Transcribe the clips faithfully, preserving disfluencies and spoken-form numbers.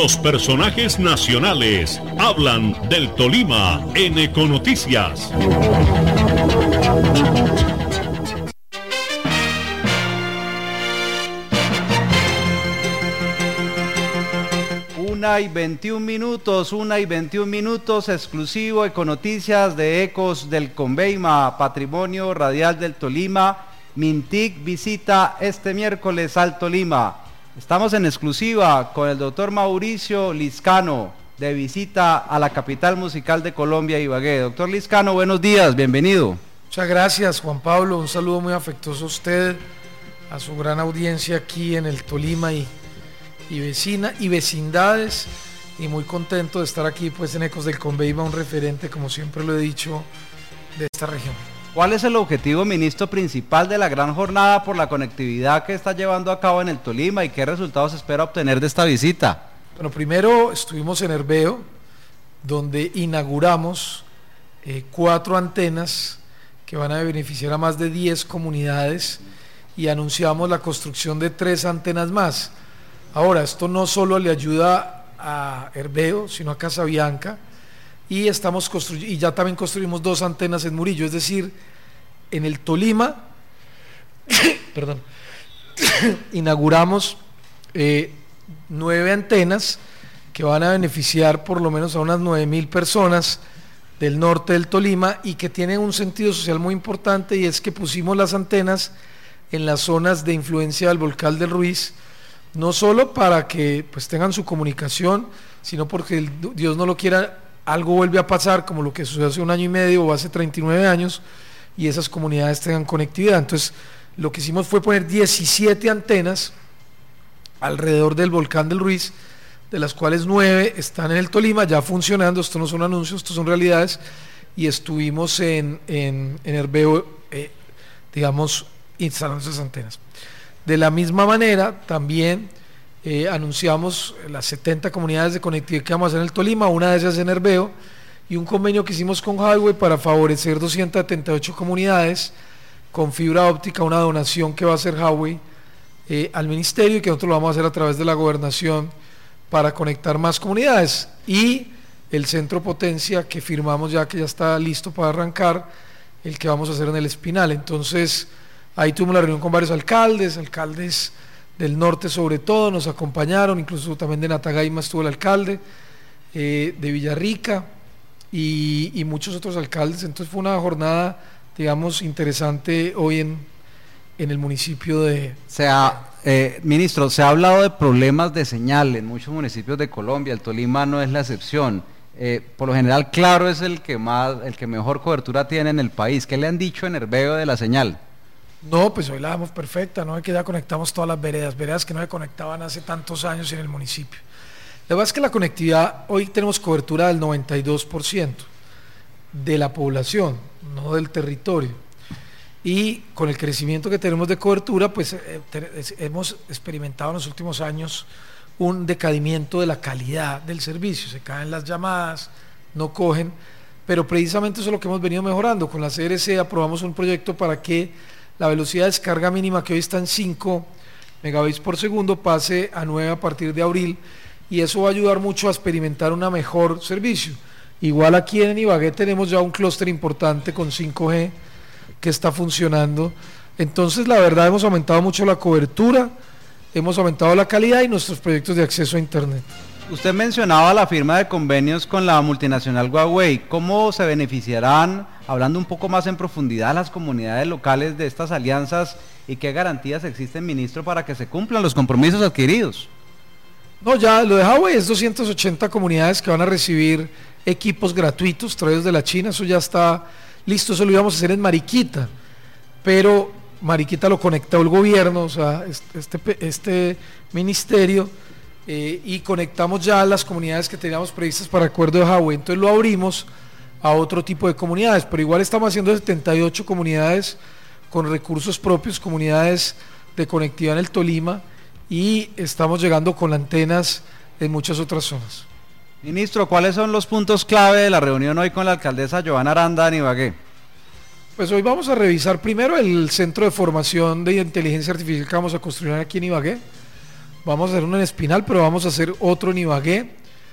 Los personajes nacionales hablan del Tolima en Econoticias. Una y veintiún minutos, una y veintiún minutos, exclusivo Econoticias de Ecos del Conveima, Patrimonio Radial del Tolima. Mintic visita este miércoles al Tolima. Estamos en exclusiva con el doctor Mauricio Lizcano, de visita a la capital musical de Colombia, Ibagué. Doctor Lizcano, buenos días, bienvenido. Muchas gracias, Juan Pablo, un saludo muy afectuoso a usted, a su gran audiencia aquí en el Tolima y y vecina y vecindades, y muy contento de estar aquí pues en Ecos del Conveima, un referente, como siempre lo he dicho, de esta región. ¿Cuál es el objetivo, ministro, principal de la gran jornada por la conectividad que está llevando a cabo en el Tolima y qué resultados espera obtener de esta visita? Bueno, primero estuvimos en Herbeo, donde inauguramos eh, cuatro antenas que van a beneficiar a más de diez comunidades y anunciamos la construcción de tres antenas más. Ahora, esto no solo le ayuda a Herbeo, sino a Casabianca, y estamos construyendo, y ya también construimos dos antenas en Murillo, es decir, en el Tolima, perdón, inauguramos eh, nueve antenas que van a beneficiar por lo menos a unas nueve mil personas del norte del Tolima y que tienen un sentido social muy importante, y es que pusimos las antenas en las zonas de influencia del volcán del Ruiz, no solo para que pues tengan su comunicación, sino porque el, Dios no lo quiera, algo vuelve a pasar como lo que sucedió hace un año y medio o hace treinta y nueve años, y esas comunidades tengan conectividad. Entonces lo que hicimos fue poner diecisiete antenas alrededor del volcán del Ruiz, de las cuales nueve están en el Tolima ya funcionando. Esto no son anuncios, esto son realidades, y estuvimos en, en, en Herbeo, eh, digamos, instalando esas antenas. De la misma manera, también eh, anunciamos las setenta comunidades de conectividad que vamos a hacer en el Tolima, una de ellas en Herbeo, y un convenio que hicimos con Highway para favorecer doscientas setenta y ocho comunidades con fibra óptica, una donación que va a hacer Highway eh, al ministerio, y que nosotros lo vamos a hacer a través de la gobernación para conectar más comunidades, y el centro potencia que firmamos ya, que ya está listo para arrancar, el que vamos a hacer en el Espinal. Entonces ahí tuvimos la reunión con varios alcaldes, alcaldes del norte sobre todo, nos acompañaron, incluso también de Natagaima estuvo el alcalde, eh, de Villarrica y, y muchos otros alcaldes. Entonces fue una jornada, digamos, interesante hoy en, en el municipio de... Se ha, eh, ministro, se ha hablado de problemas de señal en muchos municipios de Colombia, el Tolima no es la excepción. Eh, por lo general, Claro es el que más, el que mejor cobertura tiene en el país. ¿Qué le han dicho en Herbeo de la señal? No, pues hoy la damos perfecta, ¿no? Es que ya conectamos todas las veredas, veredas que no se conectaban hace tantos años en el municipio. La verdad es que la conectividad, hoy tenemos cobertura del noventa y dos por ciento de la población, no del territorio. Y con el crecimiento que tenemos de cobertura, pues eh, te, hemos experimentado en los últimos años un decaimiento de la calidad del servicio. Se caen las llamadas, no cogen, pero precisamente eso es lo que hemos venido mejorando. Con la C R C aprobamos un proyecto para que la velocidad de descarga mínima, que hoy está en cinco megabits por segundo, pase a nueve a partir de abril, y eso va a ayudar mucho a experimentar un mejor servicio. Igual aquí en Ibagué tenemos ya un clúster importante con cinco G que está funcionando. Entonces la verdad hemos aumentado mucho la cobertura, hemos aumentado la calidad y nuestros proyectos de acceso a internet. Usted mencionaba la firma de convenios con la multinacional Huawei. ¿Cómo se beneficiarán, hablando un poco más en profundidad, las comunidades locales de estas alianzas, y qué garantías existen, ministro, para que se cumplan los compromisos adquiridos? No, ya lo de Huawei es doscientas ochenta comunidades que van a recibir equipos gratuitos traídos de la China. Eso ya está listo, eso lo íbamos a hacer en Mariquita, pero Mariquita lo conectó el gobierno, o sea, este, este ministerio, eh, y conectamos ya las comunidades que teníamos previstas para el acuerdo de Huawei. Entonces lo abrimos a otro tipo de comunidades, pero igual estamos haciendo setenta y ocho comunidades con recursos propios, comunidades de conectividad en el Tolima, y estamos llegando con antenas en muchas otras zonas. Ministro, ¿cuáles son los puntos clave de la reunión hoy con la alcaldesa Johanna Aranda en Ibagué? Pues hoy vamos a revisar primero el centro de formación de inteligencia artificial que vamos a construir aquí en Ibagué. vamos a hacer uno en Espinal, pero vamos a hacer otro en Ibagué,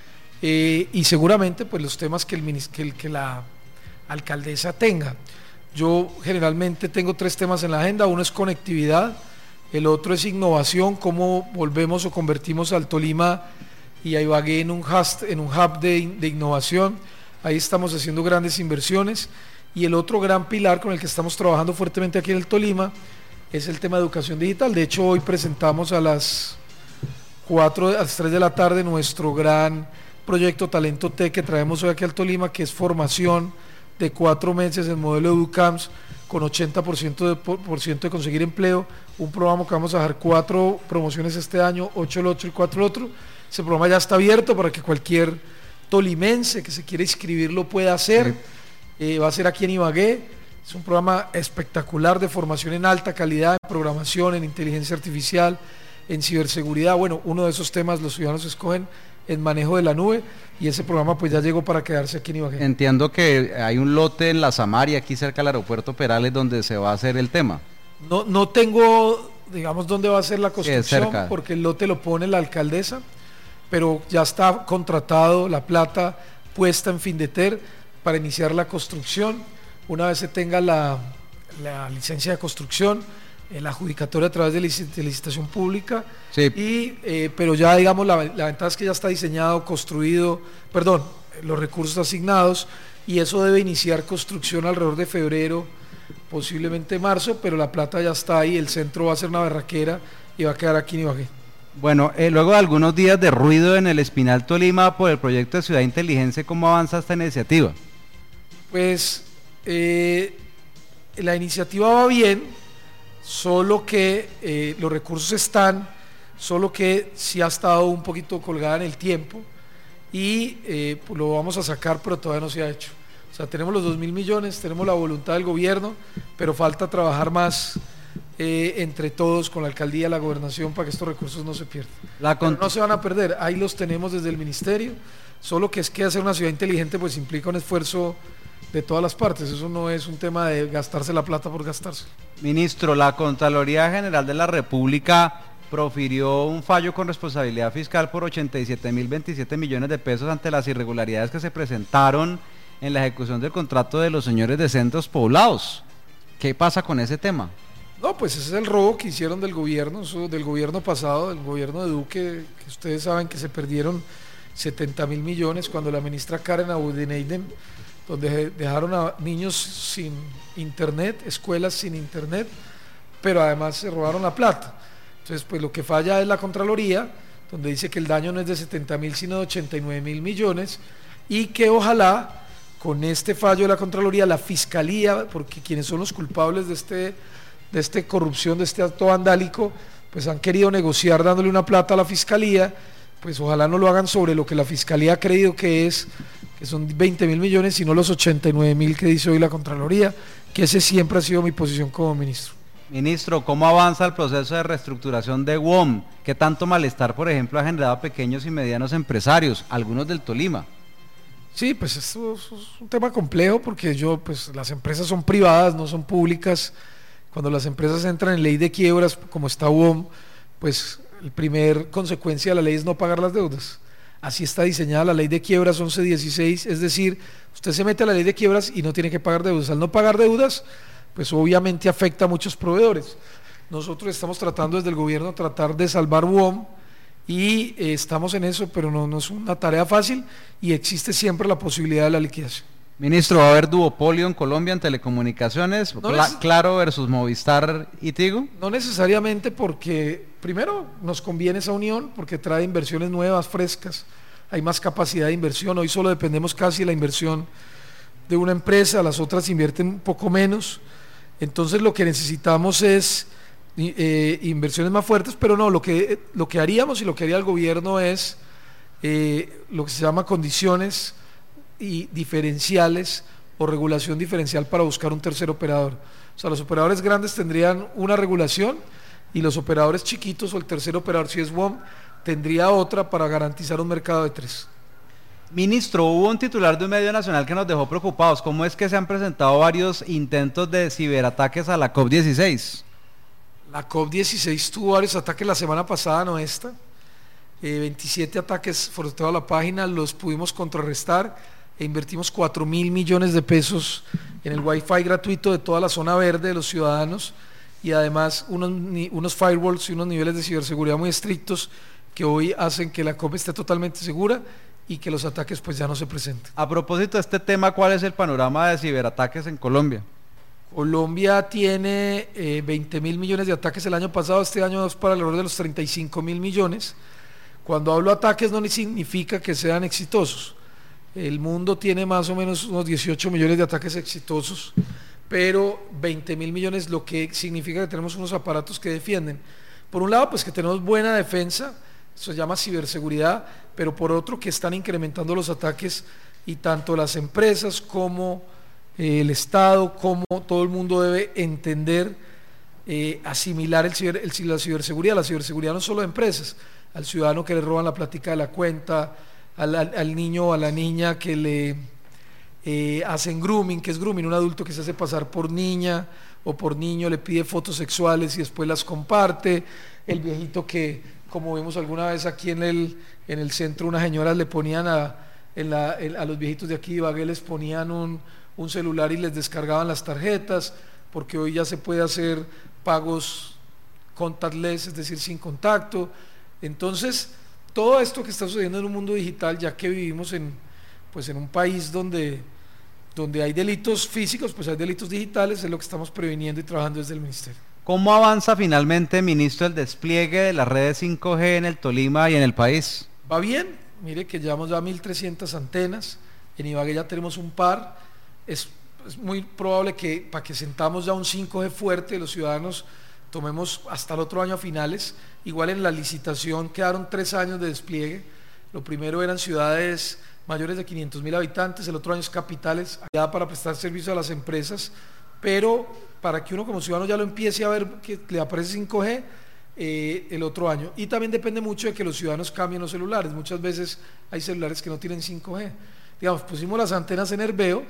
eh, y seguramente pues los temas que, el, que, el, que la alcaldesa tenga. Yo generalmente tengo tres temas en la agenda: uno es conectividad, el otro es innovación, cómo volvemos o convertimos al Tolima y a Ibagué en un hub, en un hub de, de innovación. Ahí estamos haciendo grandes inversiones, y el otro gran pilar con el que estamos trabajando fuertemente aquí en el Tolima es el tema de educación digital. De hecho, hoy presentamos a las cuatro, a las tres de la tarde nuestro gran proyecto Talento Tech que traemos hoy aquí al Tolima, que es formación de cuatro meses en modelo EduCamps con ochenta por ciento de, por, por ciento de conseguir empleo, un programa que vamos a dejar cuatro promociones este año, ocho el otro y cuatro el otro. Ese programa ya está abierto para que cualquier tolimense que se quiera inscribir lo pueda hacer. Sí. Eh, va a ser aquí en Ibagué. Es un programa espectacular de formación en alta calidad, en programación, en inteligencia artificial, en ciberseguridad. Bueno, uno de esos temas los ciudadanos escogen en manejo de la nube, y ese programa pues ya llegó para quedarse aquí en Ibagué. Entiendo que hay un lote en La Samaria, aquí cerca del aeropuerto Perales, donde se va a hacer el tema. No, no tengo, digamos, dónde va a ser la construcción, cerca, porque el lote lo pone la alcaldesa, pero ya está contratado, la plata puesta en Findeter para iniciar la construcción. Una vez se tenga la, la licencia de construcción, eh, la adjudicatoria a través de, licit de licitación pública, sí. y, eh, pero ya digamos la, la ventaja es que ya está diseñado, construido, perdón, los recursos asignados, y eso debe iniciar construcción alrededor de febrero, posiblemente marzo, pero la plata ya está ahí, el centro va a ser una berraquera y va a quedar aquí en Ibagué. Bueno, eh, luego de algunos días de ruido en el Espinal Tolima por el proyecto de Ciudad Inteligente, ¿cómo avanza esta iniciativa? Pues eh, la iniciativa va bien, solo que eh, los recursos están, solo que sí ha estado un poquito colgada en el tiempo, y eh, pues lo vamos a sacar, pero todavía no se ha hecho. O sea, tenemos los dos mil millones, tenemos la voluntad del gobierno, pero falta trabajar más eh, entre todos, con la alcaldía, la gobernación, para que estos recursos no se pierdan. La pero no se van a perder, ahí los tenemos desde el ministerio, solo que es que hacer una ciudad inteligente pues implica un esfuerzo de todas las partes, eso no es un tema de gastarse la plata por gastarse. Ministro, la Contraloría General de la República profirió un fallo con responsabilidad fiscal por ochenta y siete mil veintisiete millones de pesos ante las irregularidades que se presentaron en la ejecución del contrato de los señores de Centros Poblados. ¿Qué pasa con ese tema? No, pues ese es el robo que hicieron del gobierno, eso, del gobierno pasado, del gobierno de Duque, que ustedes saben que se perdieron setenta mil millones cuando la ministra Karen Aboudineidem, donde dejaron a niños sin internet, escuelas sin internet, pero además se robaron la plata. Entonces, pues lo que falla es la Contraloría, donde dice que el daño no es de setenta mil, sino de ochenta y nueve mil millones, y que ojalá con este fallo de la Contraloría, la Fiscalía, porque quienes son los culpables de este, de este corrupción, de este acto vandálico, pues han querido negociar dándole una plata a la Fiscalía, pues ojalá no lo hagan sobre lo que la Fiscalía ha creído que es, que son veinte mil millones, sino los ochenta y nueve mil que dice hoy la Contraloría, que ese siempre ha sido mi posición como ministro. Ministro, ¿cómo avanza el proceso de reestructuración de W O M? ¿Qué tanto malestar, por ejemplo, ha generado a pequeños y medianos empresarios, algunos del Tolima? Sí, pues esto es un tema complejo porque yo, pues las empresas son privadas, no son públicas. Cuando las empresas entran en ley de quiebras, como está W O M, pues la primer consecuencia de la ley es no pagar las deudas. Así está diseñada la ley de quiebras once dieciséis, es decir, usted se mete a la ley de quiebras y no tiene que pagar deudas. Al no pagar deudas, pues obviamente afecta a muchos proveedores. Nosotros estamos tratando desde el gobierno tratar de salvar W O M y eh, estamos en eso, pero no, no es una tarea fácil y existe siempre la posibilidad de la liquidación. Ministro, ¿va a haber duopolio en Colombia en telecomunicaciones? No Cla Claro versus Movistar y Tigo. No necesariamente, porque primero nos conviene esa unión porque trae inversiones nuevas, frescas, hay más capacidad de inversión. Hoy solo dependemos casi de la inversión de una empresa, las otras invierten un poco menos. Entonces lo que necesitamos es eh, inversiones más fuertes, pero no, lo que, lo que haríamos y lo que haría el gobierno es eh, lo que se llama condiciones y diferenciales o regulación diferencial para buscar un tercer operador. O sea, los operadores grandes tendrían una regulación y los operadores chiquitos o el tercer operador, si es W O M, tendría otra para garantizar un mercado de tres. Ministro, hubo un titular de un medio nacional que nos dejó preocupados. ¿Cómo es que se han presentado varios intentos de ciberataques a la COP dieciséis? La COP dieciséis tuvo varios ataques la semana pasada, no esta. Eh, veintisiete ataques por toda la página, los pudimos contrarrestar e invertimos cuatro mil millones de pesos en el Wi-Fi gratuito de toda la zona verde de los ciudadanos y además unos, unos firewalls y unos niveles de ciberseguridad muy estrictos que hoy hacen que la COP esté totalmente segura y que los ataques pues ya no se presenten. A propósito de este tema, ¿cuál es el panorama de ciberataques en Colombia? Colombia tiene eh, veinte mil millones de ataques el año pasado, este año es para alrededor de los treinta y cinco mil millones. Cuando hablo de ataques no significa que sean exitosos. El mundo tiene más o menos unos dieciocho millones de ataques exitosos, pero veinte mil millones, lo que significa que tenemos unos aparatos que defienden. Por un lado, pues que tenemos buena defensa, eso se llama ciberseguridad, pero por otro que están incrementando los ataques y tanto las empresas como eh, el Estado, como todo el mundo debe entender, eh, asimilar el ciber, el, la ciberseguridad. La ciberseguridad no es solo de empresas, al ciudadano que le roban la plática de la cuenta, al, al, al niño o a la niña que le eh, hacen grooming, que es grooming, un adulto que se hace pasar por niña o por niño, le pide fotos sexuales y después las comparte, el viejito que, como vimos alguna vez aquí en el, en el centro, unas señoras le ponían a, en la, en, a los viejitos de aquí de Ibagué les ponían un, un celular y les descargaban las tarjetas, porque hoy ya se puede hacer pagos contactless, es decir, sin contacto. Entonces, todo esto que está sucediendo en un mundo digital, ya que vivimos en, pues en un país donde, donde hay delitos físicos, pues hay delitos digitales, es lo que estamos previniendo y trabajando desde el Ministerio. ¿Cómo avanza finalmente, ministro, el despliegue de las redes cinco G en el Tolima y en el país? Va bien, mire que llevamos ya mil trescientas antenas, en Ibagué ya tenemos un par, es, es muy probable que para que sentamos ya un cinco G fuerte, los ciudadanos tomemos hasta el otro año a finales. Igual en la licitación quedaron tres años de despliegue. Lo primero eran ciudades mayores de quinientos mil habitantes, el otro año es capitales, ya para prestar servicio a las empresas, pero para que uno como ciudadano ya lo empiece a ver que le aparece cinco G eh, el otro año. Y también depende mucho de que los ciudadanos cambien los celulares. Muchas veces hay celulares que no tienen cinco G. Digamos, pusimos las antenas en Herbeo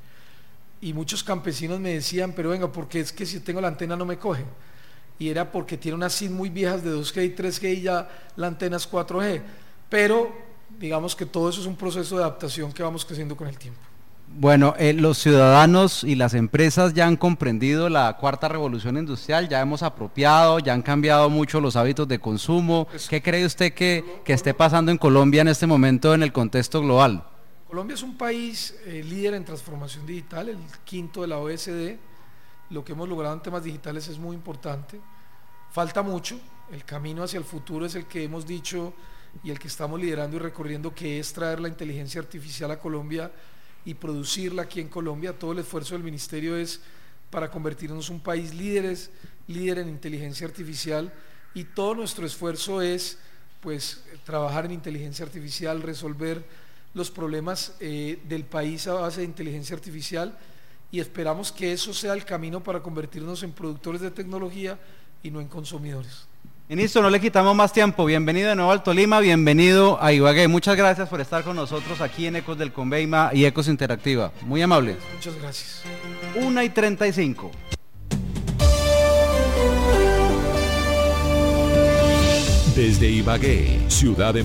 y muchos campesinos me decían, pero venga, porque es que si tengo la antena no me coge. Y era porque tiene unas SIM muy viejas de dos G y tres G y ya la antena es cuatro G, pero digamos que todo eso es un proceso de adaptación que vamos creciendo con el tiempo. Bueno, eh, los ciudadanos y las empresas ya han comprendido la cuarta revolución industrial, ya hemos apropiado, ya han cambiado mucho los hábitos de consumo. ¿Qué cree usted que, que esté pasando en Colombia en este momento en el contexto global? Colombia es un país eh, líder en transformación digital, el quinto de la O E C D. Lo que hemos logrado en temas digitales es muy importante. Falta mucho, el camino hacia el futuro es el que hemos dicho y el que estamos liderando y recorriendo, que es traer la inteligencia artificial a Colombia y producirla aquí en Colombia. Todo el esfuerzo del ministerio es para convertirnos en un país líderes, líder en inteligencia artificial, y todo nuestro esfuerzo es pues trabajar en inteligencia artificial, resolver los problemas eh, del país a base de inteligencia artificial, y esperamos que eso sea el camino para convertirnos en productores de tecnología y no en consumidores. Ministro, no le quitamos más tiempo. Bienvenido de nuevo al Tolima, bienvenido a Ibagué. Muchas gracias por estar con nosotros aquí en Ecos del Conveima y Ecos Interactiva. Muy amable. Muchas gracias. una y treinta y cinco. Desde Ibagué, ciudad de